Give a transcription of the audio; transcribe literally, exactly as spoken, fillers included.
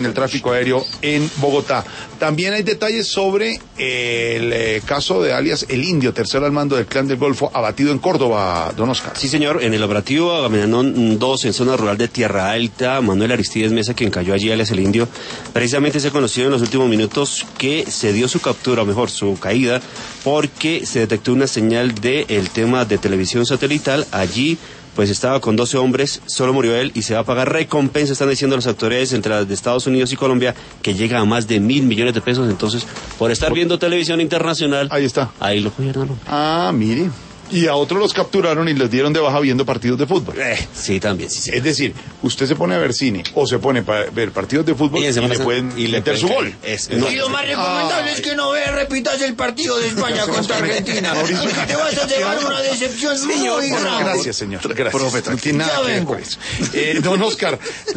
en el tráfico aéreo en Bogotá. También hay detalles sobre el eh, caso de alias El Indio, tercero al mando del Clan del Golfo, abatido en Córdoba, don Oscar. Sí, señor, en el operativo Agamenón dos, en zona rural de Tierra Alta, Manuel Aristides Mesa, quien cayó allí alias El Indio, precisamente se conoció en los últimos minutos que se dio su captura, o mejor, su caída, porque se detectó una señal del tema de televisión satelital. Allí pues estaba con doce hombres, solo murió él y se va a pagar recompensa, están diciendo las autoridades entre las de Estados Unidos y Colombia, que llega a más de mil millones de pesos. Entonces, por estar viendo televisión internacional, ahí está. Ahí lo cogieron. Ah, mire. Y a otros los capturaron y les dieron de baja viendo partidos de fútbol. Eh, sí, también, sí, sí. Es decir, usted se pone a ver cine o se pone para ver partidos de fútbol y, y le pueden y meter su gol. Es, no, y lo más recomendable Ay. es que no veas, repitas el partido de España contra Argentina. Mauricio, te vas a llevar una decepción señor, muy grande. Gracias, señor. Gracias. Profeta. No tiene nada ya que ver con eso. Eh, don Oscar.